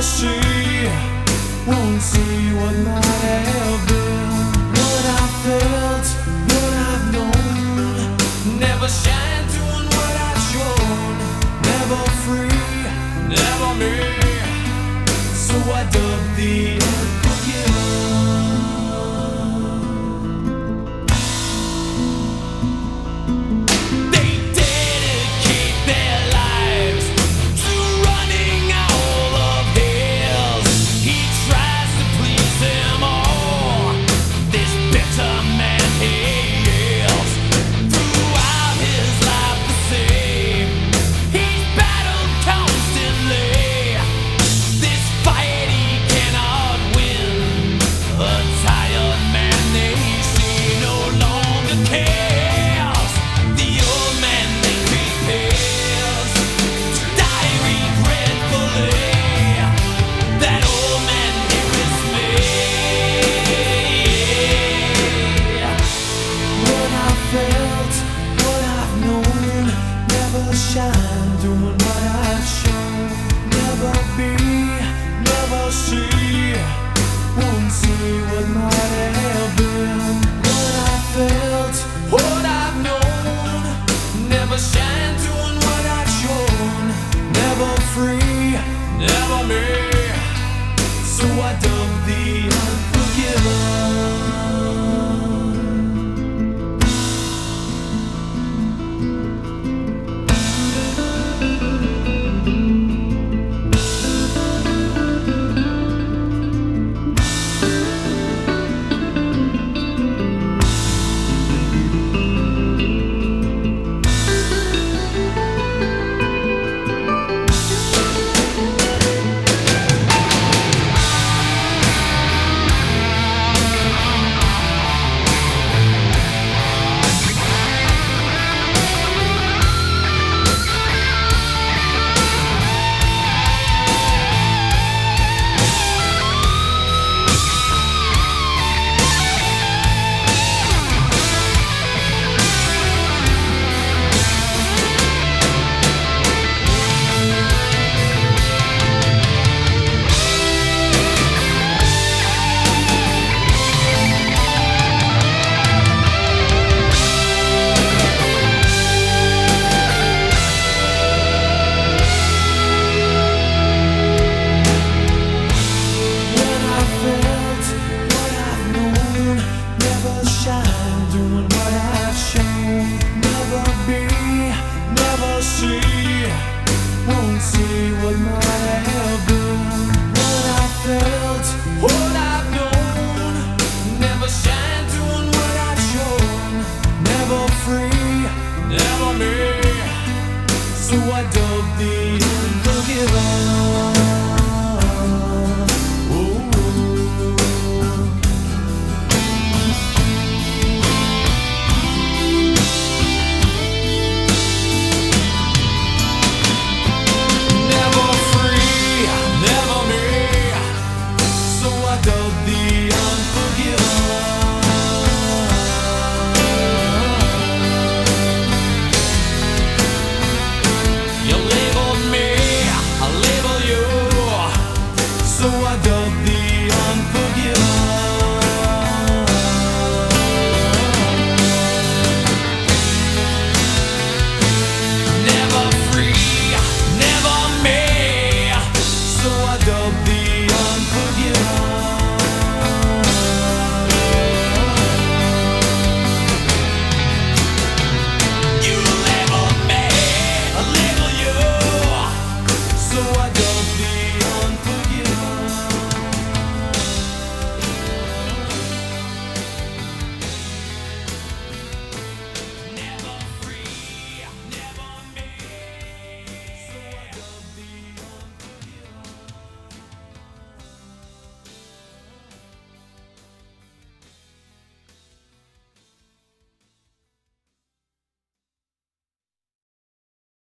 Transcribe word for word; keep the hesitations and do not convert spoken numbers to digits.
see, won't see what might have been. What I felt, what I've known, never shine doing what I've shown. Never free, never me. So I dug the unforgiven. Shine, doing what I've shown. Never be, never see, won't see what might have been. What I felt, what I've known, never shine, doing what I've shown. Never free, never me. So I dug the unforgiven. Won't see what might have been. What I felt, what I've known, never shine doing what I've shown. Never free, never me. So I dug the unforgiven. Don't be